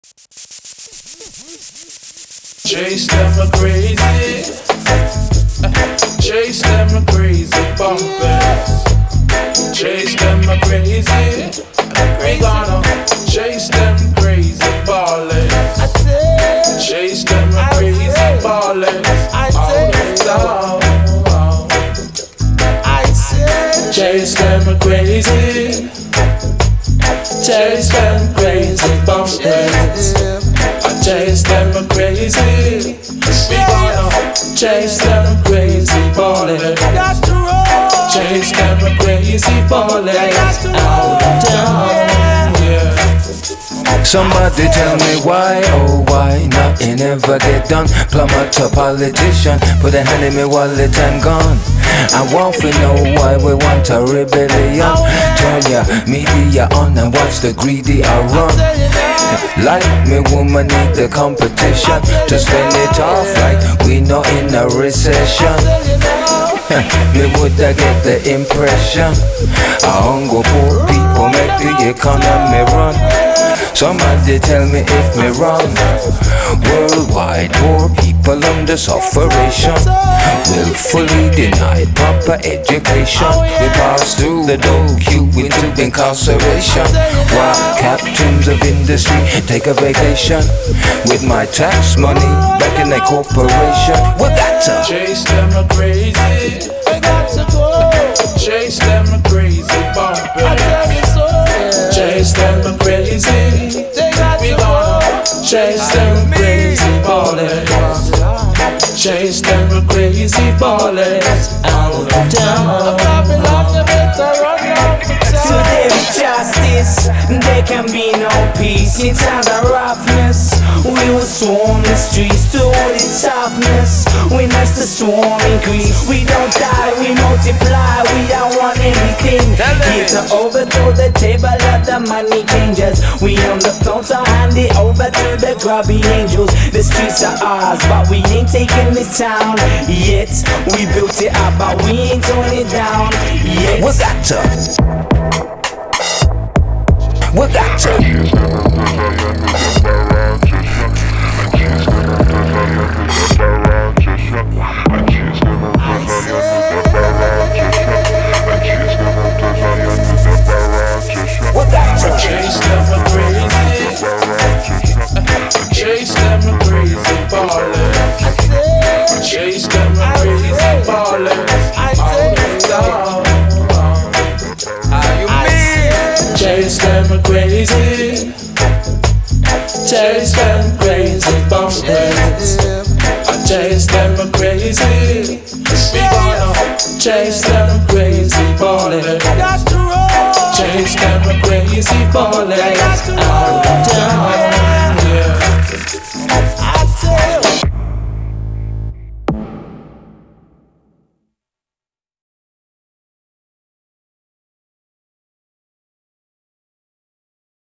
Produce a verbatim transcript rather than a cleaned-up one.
Chase them crazy, chase them crazy bumpers. Chase them crazy, we gonna chase them crazy ballers. Chase them crazy ballers out of town. Chase them crazy, chase them crazy bumpers. Chase them crazy, we gonna chase them crazy ballers. Chase them crazy ballers out of town. Yeah. Somebody tell me why, oh why nothing ever get done. Plumber to politician, put a hand in me wallet and gone. I want to know why we want a rebellion. Turn your media on and watch the greedy I run. Like me woman need the competition to spend it off like we not in a recession. Me woulda get the impression I hunger poor people make the economy run. Somebody tell me if me wrong. Worldwide poor people under sufferation will fully deny proper education. We pass through the door queue into incarceration while captains of industry take a vacation with my tax money back in a corporation. We got to chase them crazy, we got to go. Chase them crazy bumpers. Chase them crazy, we gonna chase them crazy ballers. Chase them crazy ballers out of town. So there is justice, there can be no peace. In times of roughness, we will swarm the streets to all its toughness. When as the swarm increase, we don't die, we multiply. We don't want anything here to overthrow the table of the money changers. We on the throne, so hand it over to the grubby angels. The streets are ours, but we ain't taking this town yet. We built it up, but we ain't torn it down yet. We got to We got to Chase them crazy, chase them crazy ballers. Chase them crazy ballers out of town. Chase them crazy, chase them crazy bumpers. Chase them crazy, we gonna chase them